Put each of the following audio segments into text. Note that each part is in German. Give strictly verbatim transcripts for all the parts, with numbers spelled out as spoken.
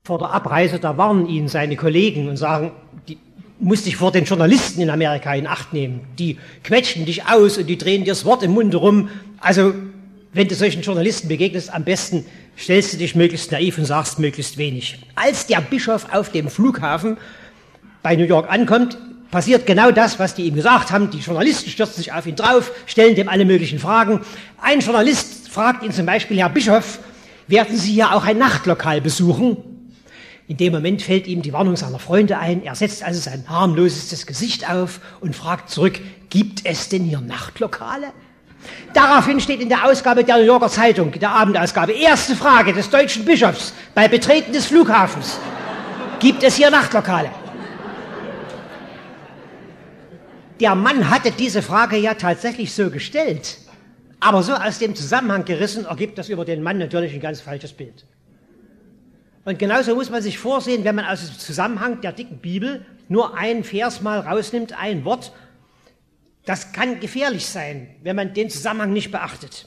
Vor der Abreise, da warnen ihn seine Kollegen und sagen, die musst dich vor den Journalisten in Amerika in Acht nehmen. Die quetschen dich aus und die drehen dir das Wort im Munde rum. Also, wenn du solchen Journalisten begegnest, am besten stellst du dich möglichst naiv und sagst möglichst wenig. Als der Bischof auf dem Flughafen bei New York ankommt, passiert genau das, was die ihm gesagt haben. Die Journalisten stürzen sich auf ihn drauf, stellen dem alle möglichen Fragen. Ein Journalist fragt ihn zum Beispiel, Herr Bischof, werden Sie hier auch ein Nachtlokal besuchen? In dem Moment fällt ihm die Warnung seiner Freunde ein. Er setzt also sein harmlosestes Gesicht auf und fragt zurück, gibt es denn hier Nachtlokale? Daraufhin steht in der Ausgabe der New Yorker Zeitung, der Abendausgabe, erste Frage des deutschen Bischofs bei Betreten des Flughafens. Gibt es hier Nachtlokale? Der Mann hatte diese Frage ja tatsächlich so gestellt, aber so aus dem Zusammenhang gerissen, ergibt das über den Mann natürlich ein ganz falsches Bild. Und genauso muss man sich vorsehen, wenn man aus dem Zusammenhang der dicken Bibel nur einen Vers mal rausnimmt, ein Wort. Das kann gefährlich sein, wenn man den Zusammenhang nicht beachtet.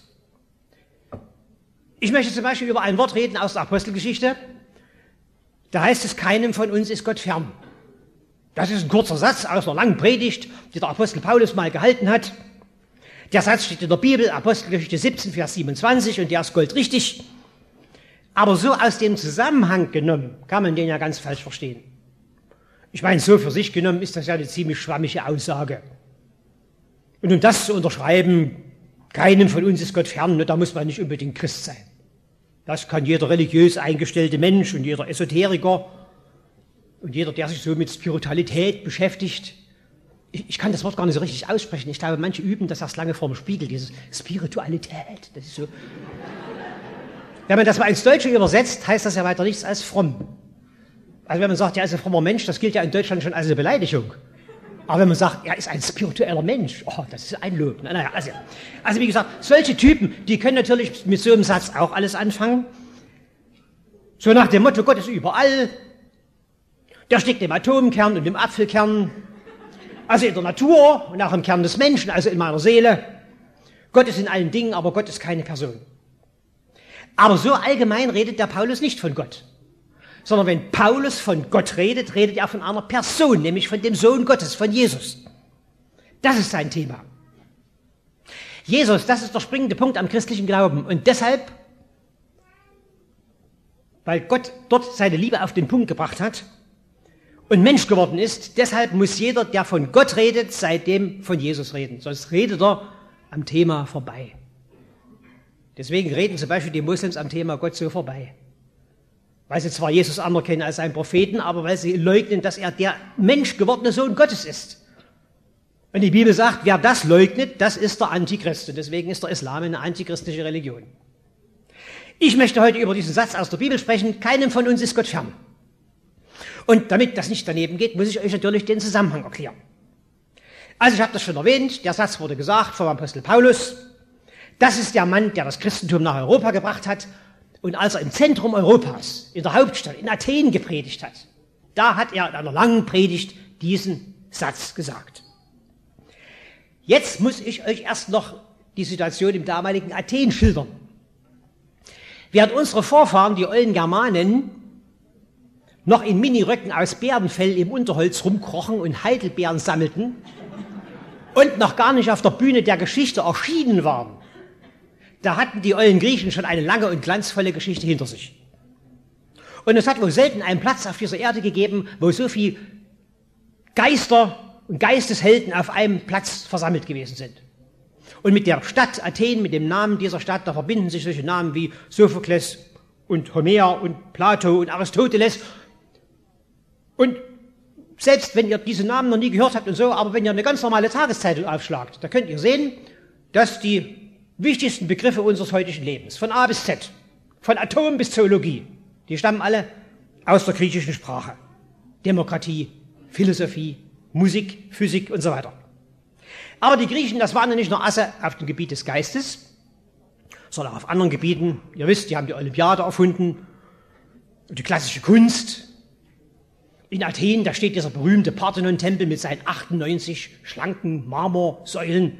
Ich möchte zum Beispiel über ein Wort reden aus der Apostelgeschichte. Da heißt es, keinem von uns ist Gott fern. Das ist ein kurzer Satz aus einer langen Predigt, die der Apostel Paulus mal gehalten hat. Der Satz steht in der Bibel, Apostelgeschichte siebzehn, Vers siebenundzwanzig, und der ist goldrichtig. Aber so aus dem Zusammenhang genommen, kann man den ja ganz falsch verstehen. Ich meine, so für sich genommen ist das ja eine ziemlich schwammige Aussage. Und um das zu unterschreiben, keinem von uns ist Gott fern, da muss man nicht unbedingt Christ sein. Das kann jeder religiös eingestellte Mensch und jeder Esoteriker und jeder, der sich so mit Spiritualität beschäftigt. Ich, ich kann das Wort gar nicht so richtig aussprechen. Ich glaube, manche üben das erst lange vor dem Spiegel, dieses Spiritualität. Das ist so. Wenn man das mal ins Deutsche übersetzt, heißt das ja weiter nichts als fromm. Also wenn man sagt, er ist ein frommer Mensch, das gilt ja in Deutschland schon als eine Beleidigung. Aber wenn man sagt, er ist ein spiritueller Mensch, oh, das ist ein Lob. Naja, also, also wie gesagt, solche Typen, die können natürlich mit so einem Satz auch alles anfangen. So nach dem Motto, Gott ist überall. Der steckt im Atomkern und im Apfelkern. Also in der Natur und auch im Kern des Menschen, also in meiner Seele. Gott ist in allen Dingen, aber Gott ist keine Person. Aber so allgemein redet der Paulus nicht von Gott. Sondern wenn Paulus von Gott redet, redet er von einer Person, nämlich von dem Sohn Gottes, von Jesus. Das ist sein Thema. Jesus, das ist der springende Punkt am christlichen Glauben. Und deshalb, weil Gott dort seine Liebe auf den Punkt gebracht hat und Mensch geworden ist, deshalb muss jeder, der von Gott redet, seitdem von Jesus reden. Sonst redet er am Thema vorbei. Deswegen reden zum Beispiel die Moslems am Thema Gott so vorbei. Weil sie zwar Jesus anerkennen als einen Propheten, aber weil sie leugnen, dass er der menschgewordene Sohn Gottes ist. Und die Bibel sagt, wer das leugnet, das ist der Antichrist. Und deswegen ist der Islam eine antichristische Religion. Ich möchte heute über diesen Satz aus der Bibel sprechen, keinem von uns ist Gott fern. Und damit das nicht daneben geht, muss ich euch natürlich den Zusammenhang erklären. Also ich habe das schon erwähnt, der Satz wurde gesagt vom Apostel Paulus. Das ist der Mann, der das Christentum nach Europa gebracht hat. Und als er im Zentrum Europas, in der Hauptstadt, in Athen gepredigt hat, da hat er in einer langen Predigt diesen Satz gesagt. Jetzt muss ich euch erst noch die Situation im damaligen Athen schildern. Während unsere Vorfahren, die ollen Germanen, noch in Miniröcken aus Bärenfell im Unterholz rumkrochen und Heidelbeeren sammelten und noch gar nicht auf der Bühne der Geschichte erschienen waren, da hatten die ollen Griechen schon eine lange und glanzvolle Geschichte hinter sich. Und es hat wohl selten einen Platz auf dieser Erde gegeben, wo so viel Geister und Geisteshelden auf einem Platz versammelt gewesen sind. Und mit der Stadt Athen, mit dem Namen dieser Stadt, da verbinden sich solche Namen wie Sophokles und Homer und Plato und Aristoteles. Und selbst wenn ihr diese Namen noch nie gehört habt und so, aber wenn ihr eine ganz normale Tageszeitung aufschlagt, da könnt ihr sehen, dass die wichtigsten Begriffe unseres heutigen Lebens, von A bis Z, von Atom bis Zoologie, die stammen alle aus der griechischen Sprache. Demokratie, Philosophie, Musik, Physik und so weiter. Aber die Griechen, das waren ja nicht nur Asse auf dem Gebiet des Geistes, sondern auch auf anderen Gebieten. Ihr wisst, die haben die Olympiade erfunden und die klassische Kunst. In Athen, da steht dieser berühmte Parthenon-Tempel mit seinen achtundneunzig schlanken Marmorsäulen.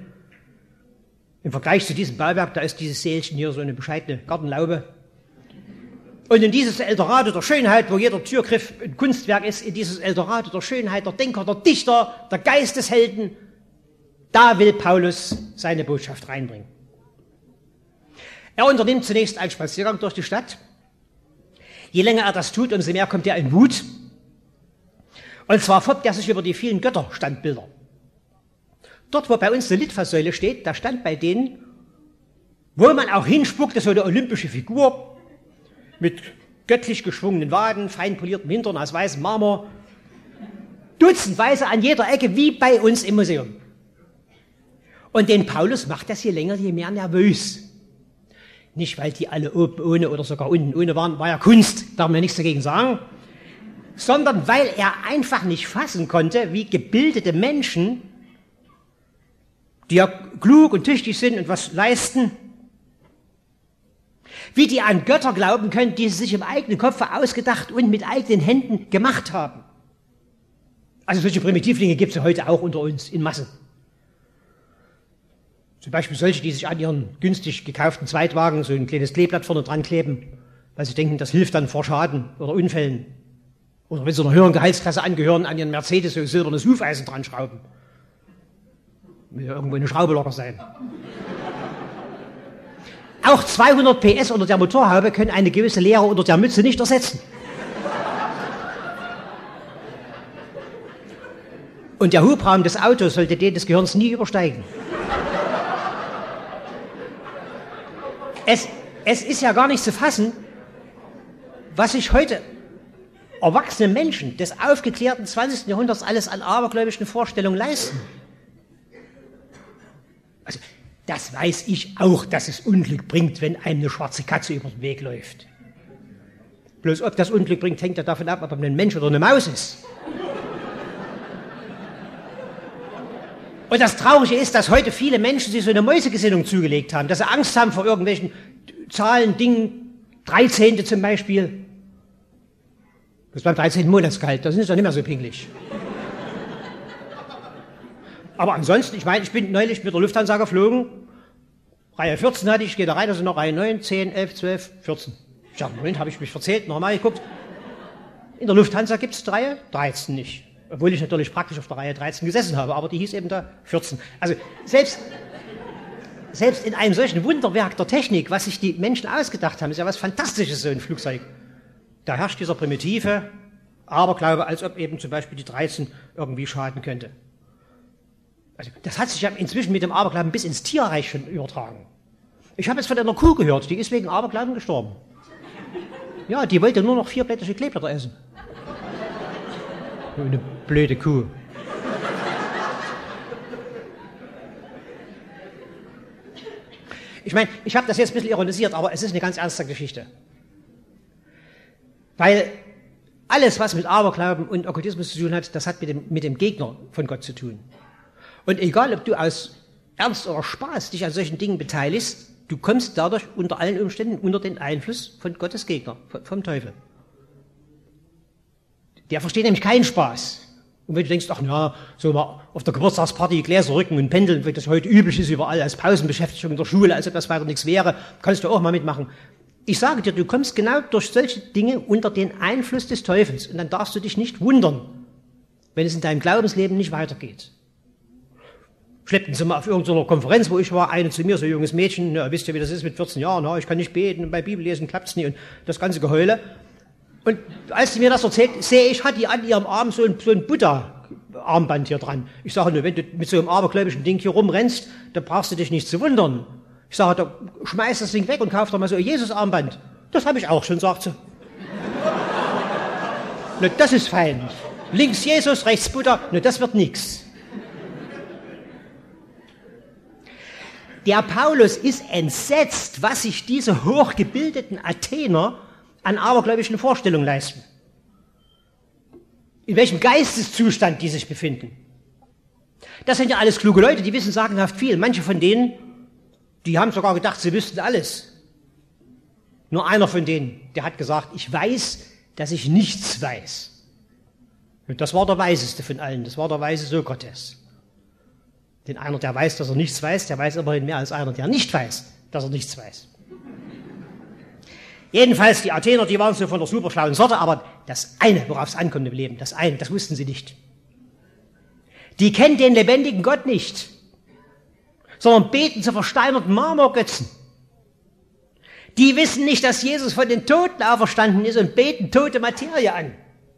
Im Vergleich zu diesem Bauwerk, da ist dieses Sälchen hier so eine bescheidene Gartenlaube. Und in dieses Eldorado der Schönheit, wo jeder Türgriff ein Kunstwerk ist, in dieses Eldorado der Schönheit, der Denker, der Dichter, der Geisteshelden, da will Paulus seine Botschaft reinbringen. Er unternimmt zunächst einen Spaziergang durch die Stadt. Je länger er das tut, umso mehr kommt er in Wut. Und zwar foppt er sich über die vielen Götterstandbilder. Dort, wo bei uns eine Litfaßsäule steht, da stand bei denen, wo man auch hinspuckte, so eine olympische Figur mit göttlich geschwungenen Waden, fein poliertem Hintern aus weißem Marmor, dutzendweise an jeder Ecke, wie bei uns im Museum. Und den Paulus macht das je länger, je mehr nervös. Nicht, weil die alle oben ohne oder sogar unten ohne waren, war ja Kunst, darf man ja nichts dagegen sagen, sondern weil er einfach nicht fassen konnte, wie gebildete Menschen, die ja klug und tüchtig sind und was leisten, wie die an Götter glauben können, die sie sich im eigenen Kopf ausgedacht und mit eigenen Händen gemacht haben. Also solche Primitivlinge gibt es ja heute auch unter uns in Massen. Zum Beispiel solche, die sich an ihren günstig gekauften Zweitwagen so ein kleines Kleeblatt vorne dran kleben, weil sie denken, das hilft dann vor Schaden oder Unfällen. Oder wenn sie einer höheren Gehaltsklasse angehören, an ihren Mercedes so ein silbernes Hufeisen dran schrauben. Will ja irgendwo eine Schraube locker sein. Auch zweihundert P S unter der Motorhaube können eine gewisse Leere unter der Mütze nicht ersetzen. Und der Hubraum des Autos sollte den des Gehirns nie übersteigen. Es, es ist ja gar nicht zu fassen, was sich heute erwachsene Menschen des aufgeklärten zwanzigsten Jahrhunderts alles an abergläubischen Vorstellungen leisten. Also, das weiß ich auch, dass es Unglück bringt, wenn einem eine schwarze Katze über den Weg läuft. Bloß ob das Unglück bringt, hängt ja davon ab, ob man ein Mensch oder eine Maus ist. Und das Traurige ist, dass heute viele Menschen sich so eine Mäusegesinnung zugelegt haben, dass sie Angst haben vor irgendwelchen Zahlen, Dingen, Dreizehnte zum Beispiel. Das ist beim dreizehnten Monatsgehalt, da sind sie doch nicht mehr so pingelig. Aber ansonsten, ich meine, ich bin neulich mit der Lufthansa geflogen, Reihe vierzehn hatte ich, gehe da rein, also noch Reihe neun, zehn, elf, zwölf, vierzehn. Ich dachte, Moment, habe ich mich verzählt, nochmal geguckt. In der Lufthansa gibt es Reihe dreizehn nicht. Obwohl ich natürlich praktisch auf der Reihe dreizehn gesessen habe, aber die hieß eben da vierzehn. Also selbst, selbst in einem solchen Wunderwerk der Technik, was sich die Menschen ausgedacht haben, ist ja was Fantastisches, so ein Flugzeug. Da herrscht dieser primitive Aberglaube, als ob eben zum Beispiel die dreizehn irgendwie schaden könnte. Also das hat sich ja inzwischen mit dem Aberglauben bis ins Tierreich schon übertragen. Ich habe jetzt von einer Kuh gehört, die ist wegen Aberglauben gestorben. Ja, die wollte nur noch vier blätterige Kleeblätter essen. Eine blöde Kuh. Ich meine, ich habe das jetzt ein bisschen ironisiert, aber es ist eine ganz ernste Geschichte. Weil alles, was mit Aberglauben und Okkultismus zu tun hat, das hat mit dem, mit dem Gegner von Gott zu tun. Und egal, ob du aus Ernst oder Spaß dich an solchen Dingen beteiligst, du kommst dadurch unter allen Umständen unter den Einfluss von Gottes Gegner, vom Teufel. Der versteht nämlich keinen Spaß. Und wenn du denkst, ach na, so mal auf der Geburtstagsparty Gläser rücken und pendeln, weil das heute üblich ist überall als Pausenbeschäftigung in der Schule, als ob das weiter nichts wäre, kannst du auch mal mitmachen. Ich sage dir, du kommst genau durch solche Dinge unter den Einfluss des Teufels und dann darfst du dich nicht wundern, wenn es in deinem Glaubensleben nicht weitergeht. Schleppten sie mal auf irgendeiner Konferenz, wo ich war, eine zu mir, so ein junges Mädchen, na, wisst ihr, wie das ist mit vierzehn Jahren, na, ich kann nicht beten und bei Bibellesen klappt's nie und das ganze Geheule. Und als sie mir das erzählt, sehe ich, hat die an ihrem Arm so ein, so ein Buddha-Armband hier dran. Ich sage nur, wenn du mit so einem abergläubischen Ding hier rumrennst, dann brauchst du dich nicht zu wundern. Ich sage, da schmeiß das Ding weg und kauf doch mal so ein Jesus-Armband. Das habe ich auch schon, sagt sie. Na, das ist fein. Links Jesus, rechts Buddha, na, das wird nix. Der Paulus ist entsetzt, was sich diese hochgebildeten Athener an abergläubischen Vorstellungen leisten. In welchem Geisteszustand die sich befinden. Das sind ja alles kluge Leute, die wissen sagenhaft viel. Manche von denen, die haben sogar gedacht, sie wüssten alles. Nur einer von denen, der hat gesagt, ich weiß, dass ich nichts weiß. Und das war der Weiseste von allen, das war der weise Sokrates. Denn einer, der weiß, dass er nichts weiß, der weiß immerhin mehr als einer, der nicht weiß, dass er nichts weiß. Jedenfalls, die Athener, die waren so von der superschlauen Sorte, aber das eine, worauf es ankommt im Leben, das eine, das wussten sie nicht. Die kennen den lebendigen Gott nicht, sondern beten zu versteinerten Marmorgötzen. Die wissen nicht, dass Jesus von den Toten auferstanden ist und beten tote Materie an.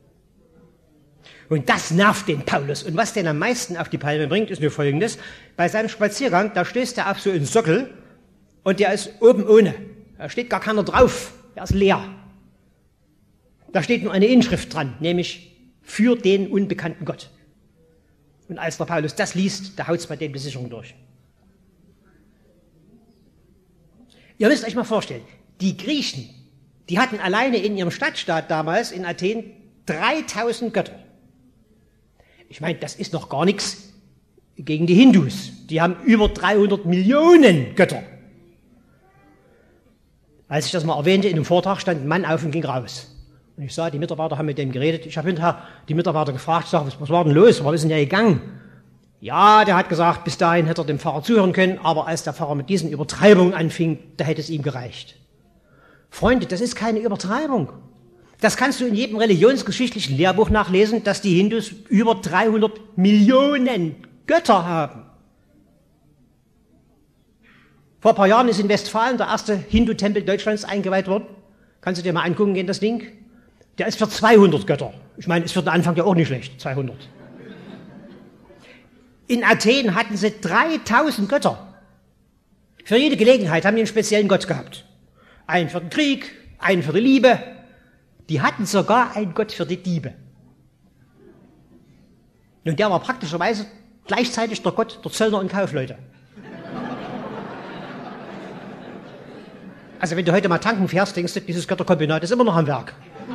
Und das nervt den Paulus. Und was den am meisten auf die Palme bringt, ist nur Folgendes. Bei seinem Spaziergang, da stößt er auf so einen Sockel und der ist oben ohne. Da steht gar keiner drauf. Der ist leer. Da steht nur eine Inschrift dran, nämlich für den unbekannten Gott. Und als der Paulus das liest, da haut es bei dem die Sicherung durch. Ihr müsst euch mal vorstellen, die Griechen, die hatten alleine in ihrem Stadtstaat damals in Athen dreitausend Götter. Ich meine, das ist noch gar nichts gegen die Hindus. Die haben über dreihundert Millionen Götter. Als ich das mal erwähnte, in einem Vortrag stand ein Mann auf und ging raus. Und ich sah, die Mitarbeiter haben mit dem geredet. Ich habe hinterher die Mitarbeiter gefragt, ich sag, was, was war denn los? Was ist denn der gegangen? Ja, der hat gesagt, bis dahin hätte er dem Pfarrer zuhören können, aber als der Pfarrer mit diesen Übertreibungen anfing, da hätte es ihm gereicht. Freunde, das ist keine Übertreibung. Das kannst du in jedem religionsgeschichtlichen Lehrbuch nachlesen, dass die Hindus über dreihundert Millionen Götter haben. Vor ein paar Jahren ist in Westfalen der erste Hindu-Tempel Deutschlands eingeweiht worden. Kannst du dir mal angucken, gehen das Ding? Der ist für zweihundert Götter. Ich meine, ist für den Anfang ja auch nicht schlecht, zweihundert. In Athen hatten sie dreitausend Götter. Für jede Gelegenheit haben die einen speziellen Gott gehabt. Einen für den Krieg, einen für die Liebe. Die hatten sogar einen Gott für die Diebe. Und der war praktischerweise gleichzeitig der Gott der Zöllner und Kaufleute. Also wenn du heute mal tanken fährst, denkst du, dieses Götterkombinat ist immer noch am Werk.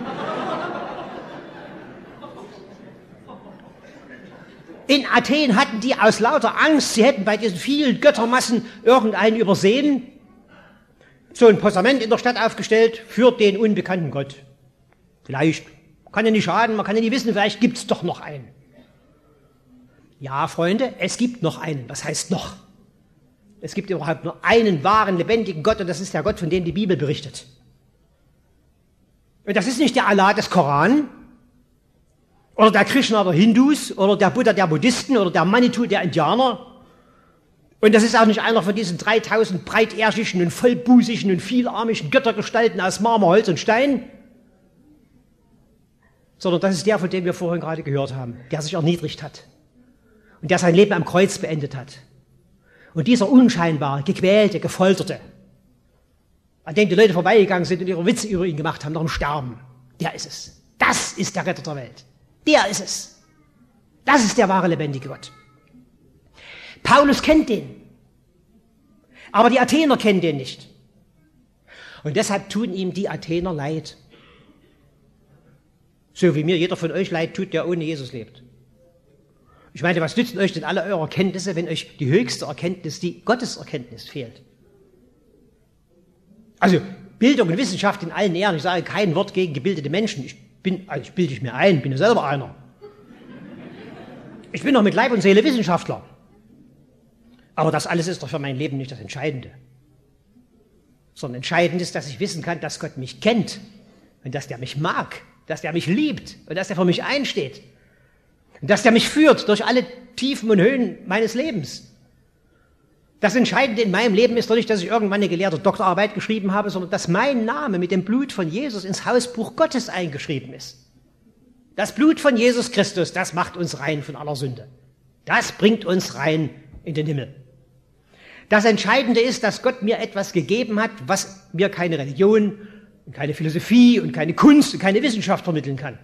In Athen hatten die aus lauter Angst, sie hätten bei diesen vielen Göttermassen irgendeinen übersehen, so ein Postament in der Stadt aufgestellt für den unbekannten Gott. Vielleicht, kann ja nicht schaden, man kann ja nicht wissen, vielleicht gibt es doch noch einen. Ja, Freunde, es gibt noch einen. Was heißt noch? Es gibt überhaupt nur einen wahren, lebendigen Gott und das ist der Gott, von dem die Bibel berichtet. Und das ist nicht der Allah des Koran oder der Krishna der Hindus oder der Buddha der Buddhisten oder der Manitou der Indianer. Und das ist auch nicht einer von diesen dreitausend breitärschischen und vollbusigen und vielarmigen Göttergestalten aus Marmor, Holz und Stein, sondern das ist der, von dem wir vorhin gerade gehört haben, der sich erniedrigt hat und der sein Leben am Kreuz beendet hat. Und dieser unscheinbare, gequälte, gefolterte, an dem die Leute vorbeigegangen sind und ihre Witze über ihn gemacht haben, noch im Sterben, der ist es. Das ist der Retter der Welt. Der ist es. Das ist der wahre, lebendige Gott. Paulus kennt den. Aber die Athener kennen den nicht. Und deshalb tun ihm die Athener leid. So wie mir jeder von euch leid tut, der ohne Jesus lebt. Ich meine, was nützen euch denn alle eure Kenntnisse, wenn euch die höchste Erkenntnis, die Gotteserkenntnis fehlt? Also Bildung und Wissenschaft in allen Ehren, ich sage kein Wort gegen gebildete Menschen. Ich bin, also ich bilde ich mir ein, bin ja selber einer. Ich bin doch mit Leib und Seele Wissenschaftler. Aber das alles ist doch für mein Leben nicht das Entscheidende. Sondern entscheidend ist, dass ich wissen kann, dass Gott mich kennt und dass der mich mag, dass der mich liebt und dass der für mich einsteht. Und dass der mich führt durch alle Tiefen und Höhen meines Lebens. Das Entscheidende in meinem Leben ist doch nicht, dass ich irgendwann eine gelehrte Doktorarbeit geschrieben habe, sondern dass mein Name mit dem Blut von Jesus ins Hausbuch Gottes eingeschrieben ist. Das Blut von Jesus Christus, das macht uns rein von aller Sünde. Das bringt uns rein in den Himmel. Das Entscheidende ist, dass Gott mir etwas gegeben hat, was mir keine Religion, keine Philosophie und keine Kunst und keine Wissenschaft vermitteln kann.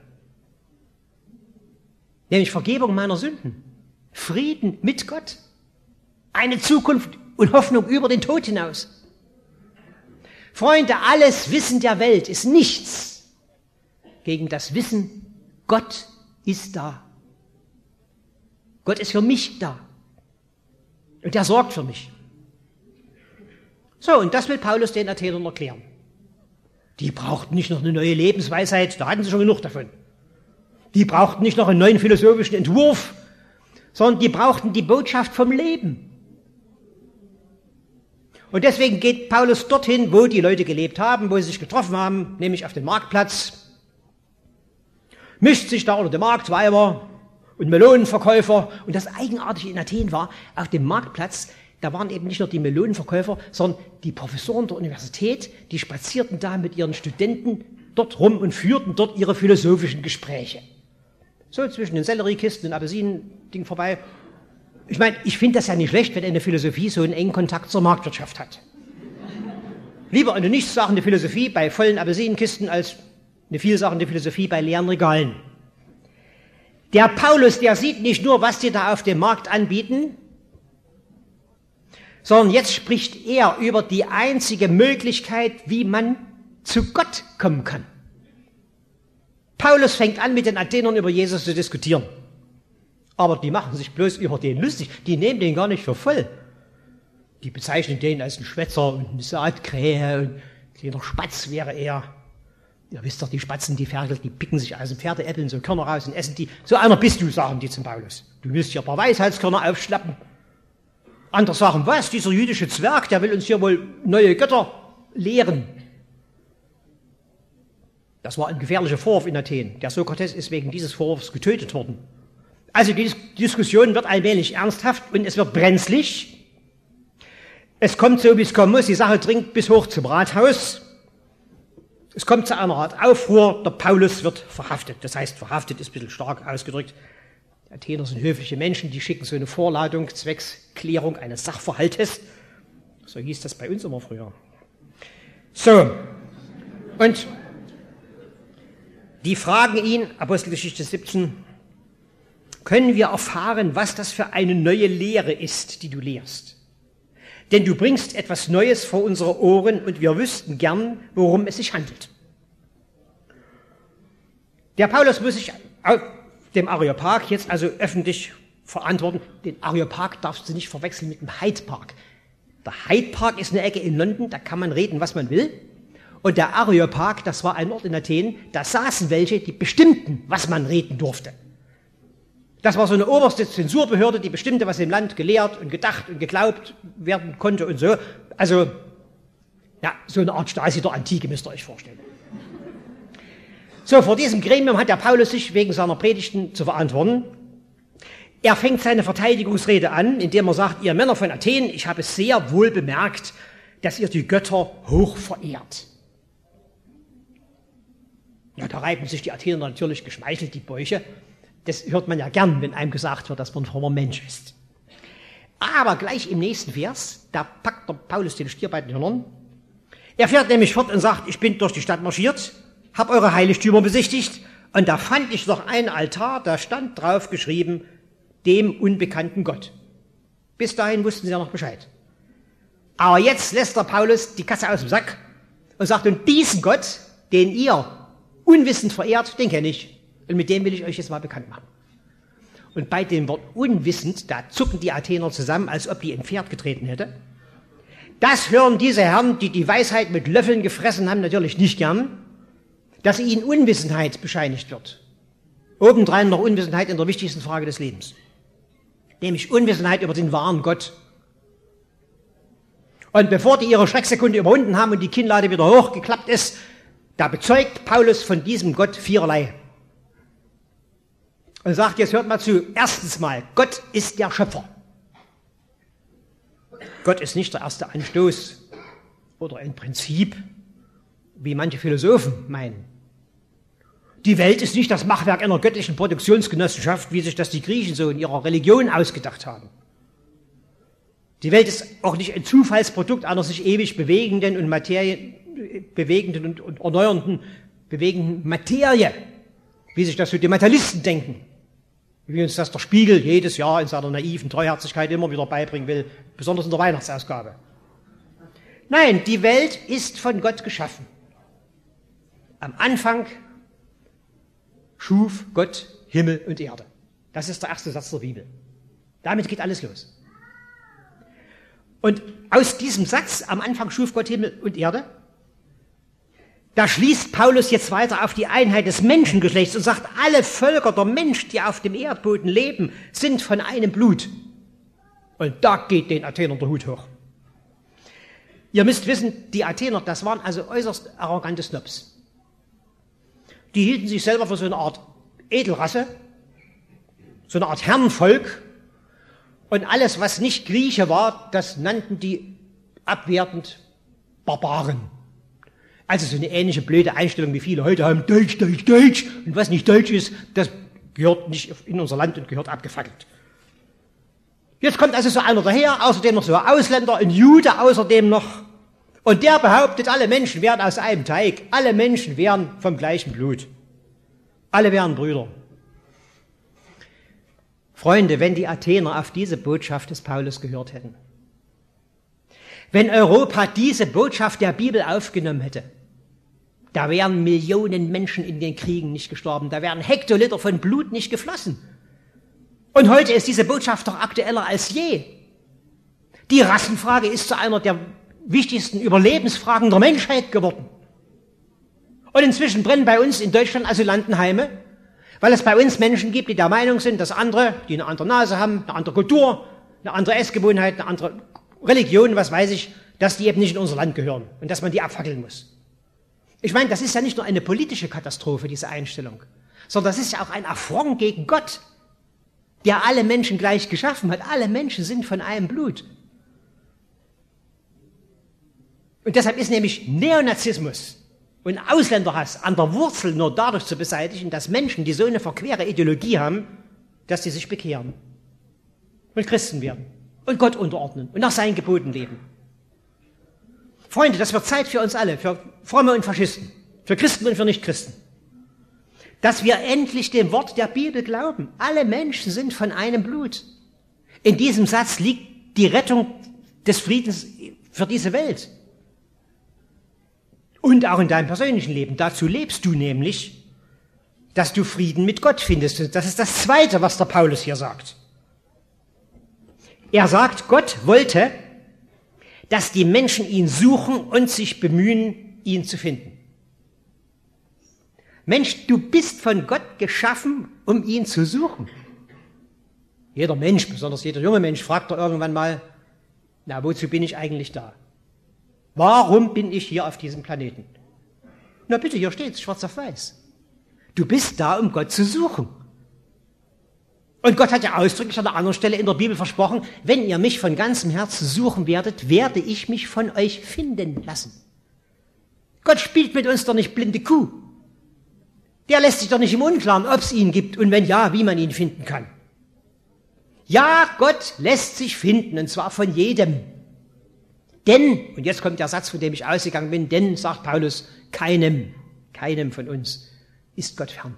Nämlich Vergebung meiner Sünden, Frieden mit Gott, eine Zukunft und Hoffnung über den Tod hinaus. Freunde, alles Wissen der Welt ist nichts gegen das Wissen, Gott ist da. Gott ist für mich da. Und er sorgt für mich. So, und das will Paulus den Athenern erklären. Die brauchten nicht noch eine neue Lebensweisheit, da hatten sie schon genug davon. Die brauchten nicht noch einen neuen philosophischen Entwurf, sondern die brauchten die Botschaft vom Leben. Und deswegen geht Paulus dorthin, wo die Leute gelebt haben, wo sie sich getroffen haben, nämlich auf den Marktplatz, mischt sich da unter den Marktweiber und Melonenverkäufer. Und das Eigenartige in Athen war, auf dem Marktplatz, da waren eben nicht nur die Melonenverkäufer, sondern die Professoren der Universität, die spazierten da mit ihren Studenten dort rum und führten dort ihre philosophischen Gespräche. So zwischen den Selleriekisten und Apfelsinen-Ding vorbei. Ich meine, ich finde das ja nicht schlecht, wenn eine Philosophie so einen engen Kontakt zur Marktwirtschaft hat. Lieber eine nichtssagende Philosophie bei vollen Apfelsinenkisten als eine vielsagende Philosophie bei leeren Regalen. Der Paulus, der sieht nicht nur, was die da auf dem Markt anbieten, sondern jetzt spricht er über die einzige Möglichkeit, wie man zu Gott kommen kann. Paulus fängt an, mit den Athenern über Jesus zu diskutieren. Aber die machen sich bloß über den lustig. Die nehmen den gar nicht für voll. Die bezeichnen den als einen Schwätzer und eine Saatkrähe und der Spatz wäre er. Ihr wisst doch, die Spatzen, die Ferkel, die picken sich aus den Pferdeäppeln so Körner raus und essen die. So einer bist du, sagen die zum Paulus. Du willst hier ein paar Weisheitskörner aufschnappen. Andere sagen, was, dieser jüdische Zwerg, der will uns hier wohl neue Götter lehren. Das war ein gefährlicher Vorwurf in Athen. Der Sokrates ist wegen dieses Vorwurfs getötet worden. Also die Diskussion wird allmählich ernsthaft und es wird brenzlig. Es kommt so, wie es kommen muss. Die Sache dringt bis hoch zum Rathaus. Es kommt zu einer Art Aufruhr. Der Paulus wird verhaftet. Das heißt, verhaftet ist ein bisschen stark ausgedrückt. Die Athener sind höfliche Menschen, die schicken so eine Vorladung zwecks Klärung eines Sachverhaltes. So hieß das bei uns immer früher. So, und die fragen ihn, Apostelgeschichte siebzehn, können wir erfahren, was das für eine neue Lehre ist, die du lehrst? Denn du bringst etwas Neues vor unsere Ohren und wir wüssten gern, worum es sich handelt. Der Paulus muss sich dem Areopag jetzt also öffentlich verantworten. Den Areopag darfst du nicht verwechseln mit dem Hyde Park. Der Hyde Park ist eine Ecke in London, da kann man reden, was man will. Und der Areopag, das war ein Ort in Athen, da saßen welche, die bestimmten, was man reden durfte. Das war so eine oberste Zensurbehörde, die bestimmte, was im Land gelehrt und gedacht und geglaubt werden konnte und so. Also, ja, so eine Art Stasi der Antike müsst ihr euch vorstellen. So, vor diesem Gremium hat der Paulus sich wegen seiner Predigten zu verantworten. Er fängt seine Verteidigungsrede an, indem er sagt, ihr Männer von Athen, ich habe sehr wohl bemerkt, dass ihr die Götter hoch verehrt. Ja, da reiben sich die Athener natürlich geschmeichelt die Bäuche. Das hört man ja gern, wenn einem gesagt wird, dass man ein frommer Mensch ist. Aber gleich im nächsten Vers, da packt der Paulus den Stier bei den Hörnern. Er fährt nämlich fort und sagt, ich bin durch die Stadt marschiert, habe eure Heiligtümer besichtigt und da fand ich noch einen Altar, da stand drauf geschrieben, dem unbekannten Gott. Bis dahin wussten sie ja noch Bescheid. Aber jetzt lässt der Paulus die Katze aus dem Sack und sagt, und diesen Gott, den ihr unwissend verehrt, den kenne ich. Und mit dem will ich euch jetzt mal bekannt machen. Und bei dem Wort unwissend, da zucken die Athener zusammen, als ob die ein Pferd getreten hätte. Das hören diese Herren, die die Weisheit mit Löffeln gefressen haben, natürlich nicht gern, dass ihnen Unwissenheit bescheinigt wird. Obendrein noch Unwissenheit in der wichtigsten Frage des Lebens. Nämlich Unwissenheit über den wahren Gott. Und bevor die ihre Schrecksekunde überwunden haben und die Kinnlade wieder hochgeklappt ist, da bezeugt Paulus von diesem Gott viererlei. Und sagt, jetzt hört mal zu, erstens mal, Gott ist der Schöpfer. Gott ist nicht der erste Anstoß oder ein Prinzip, wie manche Philosophen meinen. Die Welt ist nicht das Machwerk einer göttlichen Produktionsgenossenschaft, wie sich das die Griechen so in ihrer Religion ausgedacht haben. Die Welt ist auch nicht ein Zufallsprodukt einer sich ewig bewegenden und Materie, bewegenden und, und erneuernden, bewegenden Materie, wie sich das so die Materialisten denken. Wie uns das der Spiegel jedes Jahr in seiner naiven Treuherzigkeit immer wieder beibringen will, besonders in der Weihnachtsausgabe. Nein, die Welt ist von Gott geschaffen. Am Anfang schuf Gott Himmel und Erde. Das ist der erste Satz der Bibel. Damit geht alles los. Und aus diesem Satz, am Anfang schuf Gott Himmel und Erde, da schließt Paulus jetzt weiter auf die Einheit des Menschengeschlechts und sagt, alle Völker der Menschen, die auf dem Erdboden leben, sind von einem Blut. Und da geht den Athenern der Hut hoch. Ihr müsst wissen, die Athener, das waren also äußerst arrogante Snobs. Die hielten sich selber für so eine Art Edelrasse, so eine Art Herrenvolk. Und alles, was nicht Grieche war, das nannten die abwertend Barbaren. Also so eine ähnliche blöde Einstellung, wie viele heute haben, Deutsch, Deutsch, Deutsch. Und was nicht Deutsch ist, das gehört nicht in unser Land und gehört abgefackelt. Jetzt kommt also so einer daher, außerdem noch so ein Ausländer, ein Jude außerdem noch. Und der behauptet, alle Menschen wären aus einem Teig, alle Menschen wären vom gleichen Blut. Alle wären Brüder. Freunde, wenn die Athener auf diese Botschaft des Paulus gehört hätten, wenn Europa diese Botschaft der Bibel aufgenommen hätte, da wären Millionen Menschen in den Kriegen nicht gestorben, da wären Hektoliter von Blut nicht geflossen. Und heute ist diese Botschaft doch aktueller als je. Die Rassenfrage ist zu einer der wichtigsten Überlebensfragen der Menschheit geworden. Und inzwischen brennen bei uns in Deutschland Asylantenheime, weil es bei uns Menschen gibt, die der Meinung sind, dass andere, die eine andere Nase haben, eine andere Kultur, eine andere Essgewohnheit, eine andere Religion, was weiß ich, dass die eben nicht in unser Land gehören und dass man die abfackeln muss. Ich meine, das ist ja nicht nur eine politische Katastrophe, diese Einstellung, sondern das ist ja auch ein Affront gegen Gott, der alle Menschen gleich geschaffen hat. Alle Menschen sind von einem Blut. Und deshalb ist nämlich Neonazismus und Ausländerhass an der Wurzel nur dadurch zu beseitigen, dass Menschen, die so eine verquere Ideologie haben, dass sie sich bekehren und Christen werden und Gott unterordnen und nach seinen Geboten leben. Freunde, das wird Zeit für uns alle, für Fromme und Faschisten, für Christen und für Nichtchristen, dass wir endlich dem Wort der Bibel glauben. Alle Menschen sind von einem Blut. In diesem Satz liegt die Rettung des Friedens für diese Welt. Und auch in deinem persönlichen Leben. Dazu lebst du nämlich, dass du Frieden mit Gott findest. Das ist das Zweite, was der Paulus hier sagt. Er sagt, Gott wollte, dass die Menschen ihn suchen und sich bemühen, ihn zu finden. Mensch, du bist von Gott geschaffen, um ihn zu suchen. Jeder Mensch, besonders jeder junge Mensch, fragt doch irgendwann mal, na, wozu bin ich eigentlich da? Warum bin ich hier auf diesem Planeten? Na bitte, hier steht's, schwarz auf weiß. Du bist da, um Gott zu suchen. Und Gott hat ja ausdrücklich an einer anderen Stelle in der Bibel versprochen, wenn ihr mich von ganzem Herzen suchen werdet, werde ich mich von euch finden lassen. Gott spielt mit uns doch nicht blinde Kuh. Der lässt sich doch nicht im Unklaren, ob es ihn gibt und wenn ja, wie man ihn finden kann. Ja, Gott lässt sich finden, und zwar von jedem. Denn, und jetzt kommt der Satz, von dem ich ausgegangen bin, denn, sagt Paulus, keinem, keinem von uns ist Gott fern.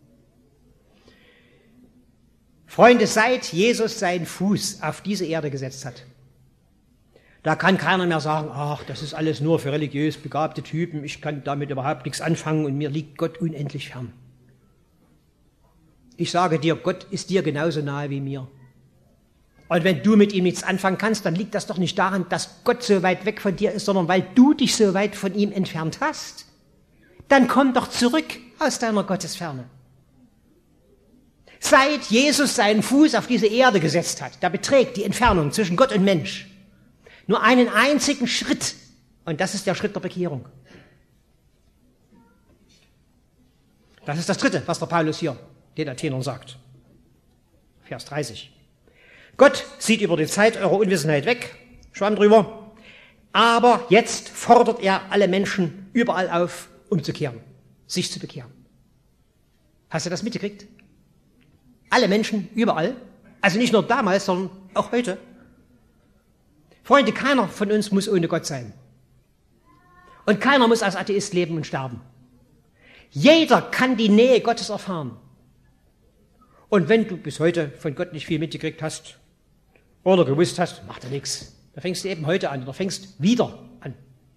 Freunde, seit Jesus seinen Fuß auf diese Erde gesetzt hat, da kann keiner mehr sagen, ach, das ist alles nur für religiös begabte Typen, ich kann damit überhaupt nichts anfangen und mir liegt Gott unendlich fern. Ich sage dir, Gott ist dir genauso nahe wie mir. Und wenn du mit ihm nichts anfangen kannst, dann liegt das doch nicht daran, dass Gott so weit weg von dir ist, sondern weil du dich so weit von ihm entfernt hast. Dann komm doch zurück aus deiner Gottesferne. Seit Jesus seinen Fuß auf diese Erde gesetzt hat, da beträgt die Entfernung zwischen Gott und Mensch nur einen einzigen Schritt. Und das ist der Schritt der Bekehrung. Das ist das Dritte, was der Paulus hier den Athenern sagt. Vers dreißig. Gott sieht über die Zeit eurer Unwissenheit weg, Schwamm drüber, aber jetzt fordert er alle Menschen überall auf, umzukehren, sich zu bekehren. Hast du das mitgekriegt? Alle Menschen, überall, also nicht nur damals, sondern auch heute. Freunde, keiner von uns muss ohne Gott sein. Und keiner muss als Atheist leben und sterben. Jeder kann die Nähe Gottes erfahren. Und wenn du bis heute von Gott nicht viel mitgekriegt hast oder gewusst hast, macht ja nichts. Da fängst du eben heute an oder fängst wieder an.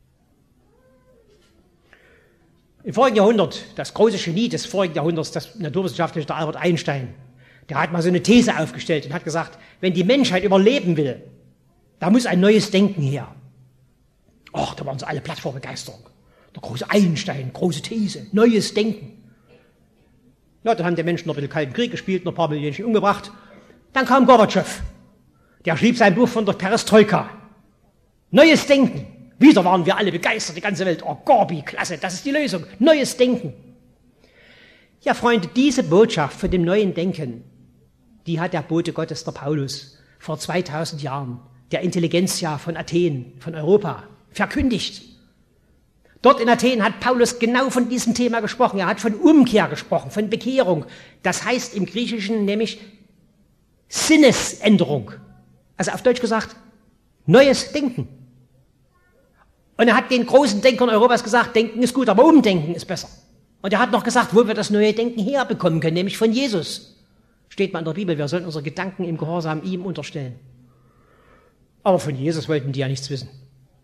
Im vorigen Jahrhundert, das große Genie des vorigen Jahrhunderts, das Naturwissenschaftler der Albert Einstein, der hat mal so eine These aufgestellt und hat gesagt, wenn die Menschheit überleben will, da muss ein neues Denken her. Ach, da waren sie alle platt vor Begeisterung. Der große Einstein, große These, neues Denken. Ja, dann haben die Menschen noch ein bisschen Kalten Krieg gespielt, noch ein paar Millionen umgebracht. Dann kam Gorbatschow. Der schrieb sein Buch von der Perestroika. Neues Denken. Wieder waren wir alle begeistert, die ganze Welt. Oh, Gorbi, klasse, das ist die Lösung. Neues Denken. Ja, Freunde, diese Botschaft von dem neuen Denken, die hat der Bote Gottes, der Paulus, vor zweitausend Jahren, der Intelligenzia von Athen, von Europa, verkündigt. Dort in Athen hat Paulus genau von diesem Thema gesprochen. Er hat von Umkehr gesprochen, von Bekehrung. Das heißt im Griechischen nämlich Sinnesänderung. Also auf Deutsch gesagt, neues Denken. Und er hat den großen Denkern Europas gesagt, Denken ist gut, aber Umdenken ist besser. Und er hat noch gesagt, wo wir das neue Denken herbekommen können, nämlich von Jesus. Steht mal in der Bibel, wir sollen unsere Gedanken im Gehorsam ihm unterstellen. Aber von Jesus wollten die ja nichts wissen.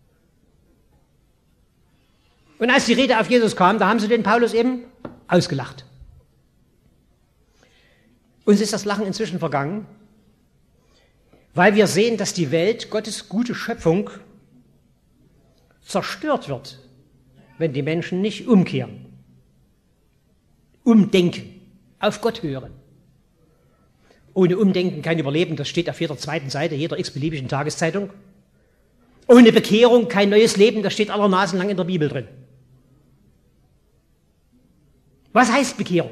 Und als die Rede auf Jesus kam, da haben sie den Paulus eben ausgelacht. Uns ist das Lachen inzwischen vergangen, weil wir sehen, dass die Welt, Gottes gute Schöpfung, zerstört wird, wenn die Menschen nicht umkehren, umdenken, auf Gott hören. Ohne Umdenken kein Überleben, das steht auf jeder zweiten Seite jeder x-beliebigen Tageszeitung. Ohne Bekehrung kein neues Leben, das steht aller Nasen lang in der Bibel drin. Was heißt Bekehrung?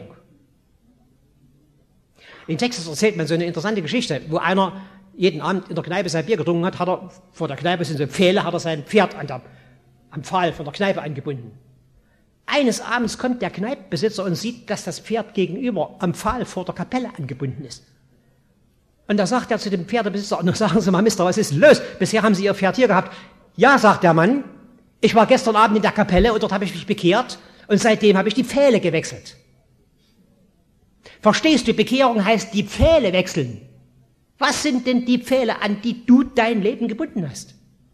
In Texas erzählt man so eine interessante Geschichte, wo einer jeden Abend in der Kneipe sein Bier getrunken hat, hat er, vor der Kneipe sind so Pfähle, hat er sein Pferd an der, am Pfahl von der Kneipe angebunden. Eines Abends kommt der Kneipenbesitzer und sieht, dass das Pferd gegenüber am Pfahl vor der Kapelle angebunden ist. Und da sagt er zu dem Pferdebesitzer, und dann sagen Sie mal, Mister, was ist los? Bisher haben Sie Ihr Pferd hier gehabt. Ja, sagt der Mann, ich war gestern Abend in der Kapelle und dort habe ich mich bekehrt und seitdem habe ich die Pfähle gewechselt. Verstehst du, Bekehrung heißt die Pfähle wechseln. Was sind denn die Pfähle, an die du dein Leben gebunden hast?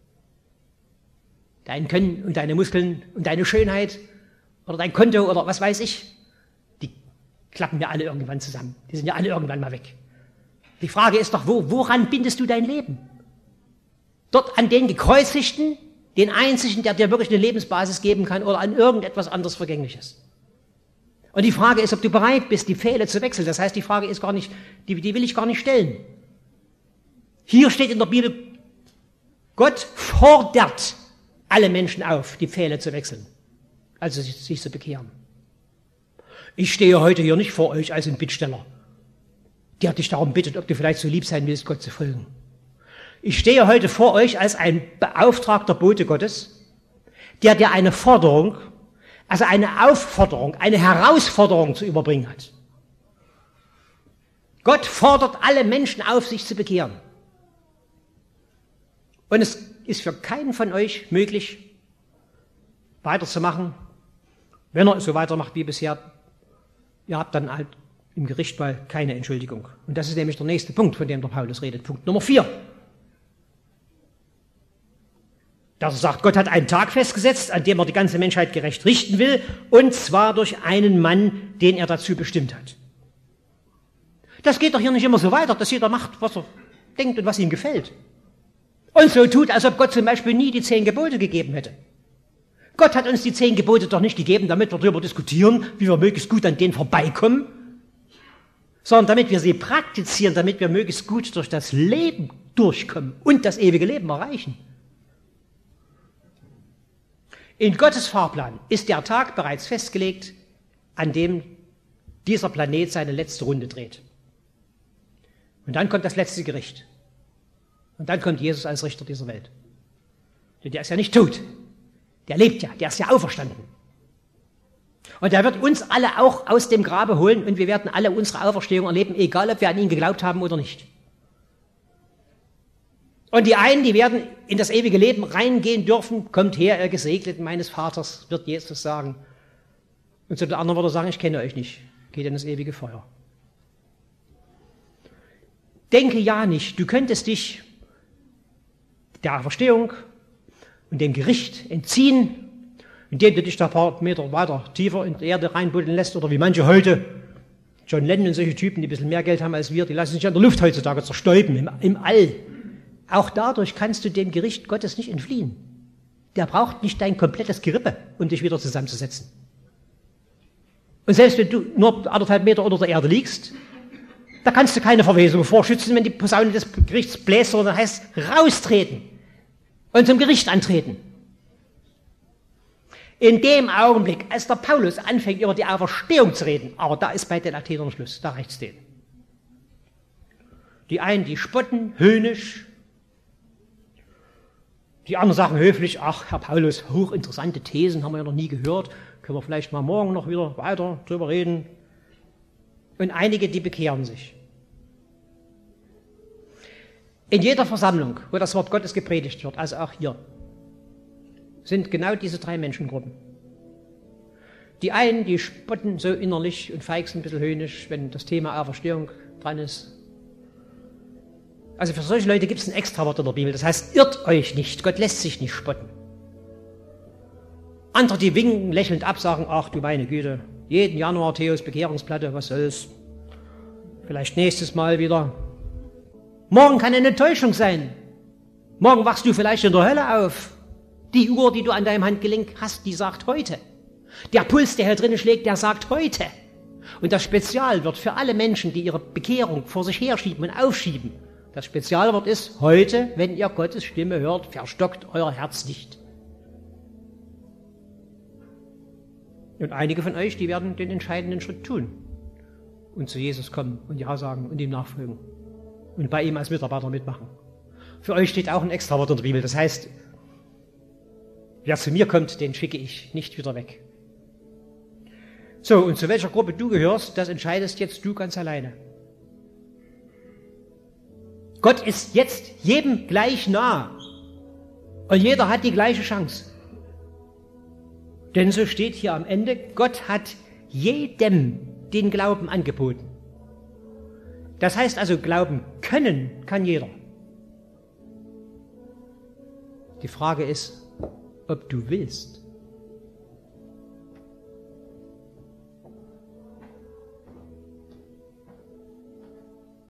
Dein Können und deine Muskeln und deine Schönheit oder dein Konto oder was weiß ich, die klappen ja alle irgendwann zusammen. Die sind ja alle irgendwann mal weg. Die Frage ist doch, wo, woran bindest du dein Leben? Dort an den Gekreuzigten, den einzigen, der dir wirklich eine Lebensbasis geben kann, oder an irgendetwas anderes Vergängliches? Und die Frage ist, ob du bereit bist, die Pfähle zu wechseln. Das heißt, die Frage ist gar nicht, die, die will ich gar nicht stellen. Hier steht in der Bibel, Gott fordert alle Menschen auf, die Pfähle zu wechseln, also sich, sich zu bekehren. Ich stehe heute hier nicht vor euch als ein Bittsteller, der dich darum bittet, ob du vielleicht so lieb sein willst, Gott zu folgen. Ich stehe heute vor euch als ein beauftragter Bote Gottes, der dir eine Forderung, also eine Aufforderung, eine Herausforderung zu überbringen hat. Gott fordert alle Menschen auf, sich zu bekehren. Und es ist für keinen von euch möglich, weiterzumachen, wenn er so weitermacht wie bisher. Ihr habt dann halt im Gericht mal keine Entschuldigung. Und das ist nämlich der nächste Punkt, von dem der Paulus redet. Punkt Nummer vier. Dass er sagt, Gott hat einen Tag festgesetzt, an dem er die ganze Menschheit gerecht richten will, und zwar durch einen Mann, den er dazu bestimmt hat. Das geht doch hier nicht immer so weiter, dass jeder macht, was er denkt und was ihm gefällt. Und so tut, als ob Gott zum Beispiel nie die zehn Gebote gegeben hätte. Gott hat uns die zehn Gebote doch nicht gegeben, damit wir darüber diskutieren, wie wir möglichst gut an denen vorbeikommen, sondern damit wir sie praktizieren, damit wir möglichst gut durch das Leben durchkommen und das ewige Leben erreichen. In Gottes Fahrplan ist der Tag bereits festgelegt, an dem dieser Planet seine letzte Runde dreht. Und dann kommt das letzte Gericht. Und dann kommt Jesus als Richter dieser Welt. Der ist ja nicht tot. Der lebt ja, der ist ja auferstanden. Und er wird uns alle auch aus dem Grabe holen und wir werden alle unsere Auferstehung erleben, egal ob wir an ihn geglaubt haben oder nicht. Und die einen, die werden in das ewige Leben reingehen dürfen, kommt her, ihr Gesegneten meines Vaters, wird Jesus sagen. Und zu den anderen wird er sagen, ich kenne euch nicht, geht in das ewige Feuer. Denke ja nicht, du könntest dich der Auferstehung und dem Gericht entziehen, indem du dich da ein paar Meter weiter tiefer in die Erde reinbuddeln lässt, oder wie manche heute, John Lennon und solche Typen, die ein bisschen mehr Geld haben als wir, die lassen sich an der Luft heutzutage zerstäuben, im, im All. Auch dadurch kannst du dem Gericht Gottes nicht entfliehen. Der braucht nicht dein komplettes Gerippe, um dich wieder zusammenzusetzen. Und selbst wenn du nur anderthalb Meter unter der Erde liegst, da kannst du keine Verwesung vorschützen, wenn die Posaune des Gerichts bläst, sondern heißt raustreten und zum Gericht antreten. In dem Augenblick, als der Paulus anfängt, über die Auferstehung zu reden, aber da ist bei den Athenern Schluss, da reicht's denen. Die einen, die spotten, höhnisch. Die anderen sagen höflich, ach, Herr Paulus, hochinteressante Thesen, haben wir ja noch nie gehört. Können wir vielleicht mal morgen noch wieder weiter drüber reden. Und einige, die bekehren sich. In jeder Versammlung, wo das Wort Gottes gepredigt wird, also auch hier, sind genau diese drei Menschengruppen. Die einen, die spotten so innerlich und feixen ein bisschen höhnisch, wenn das Thema Auferstehung dran ist. Also für solche Leute gibt es ein Extrawort in der Bibel, das heißt, irrt euch nicht, Gott lässt sich nicht spotten. Andere, die winken, lächelnd ab, sagen, ach du meine Güte, jeden Januar Theos Bekehrungsplatte, was soll's. Vielleicht nächstes Mal wieder. Morgen kann eine Täuschung sein. Morgen wachst du vielleicht in der Hölle auf. Die Uhr, die du an deinem Handgelenk hast, die sagt heute. Der Puls, der hier drinnen schlägt, der sagt heute. Und das Spezialwort für alle Menschen, die ihre Bekehrung vor sich herschieben und aufschieben, das Spezialwort ist heute, wenn ihr Gottes Stimme hört, verstockt euer Herz nicht. Und einige von euch, die werden den entscheidenden Schritt tun und zu Jesus kommen und Ja sagen und ihm nachfolgen und bei ihm als Mitarbeiter mitmachen. Für euch steht auch ein Extrawort in der Bibel, das heißt, wer zu mir kommt, den schicke ich nicht wieder weg. So, und zu welcher Gruppe du gehörst, das entscheidest jetzt du ganz alleine. Gott ist jetzt jedem gleich nah und jeder hat die gleiche Chance. Denn so steht hier am Ende, Gott hat jedem den Glauben angeboten. Das heißt also, glauben können kann jeder. Die Frage ist, ob du willst.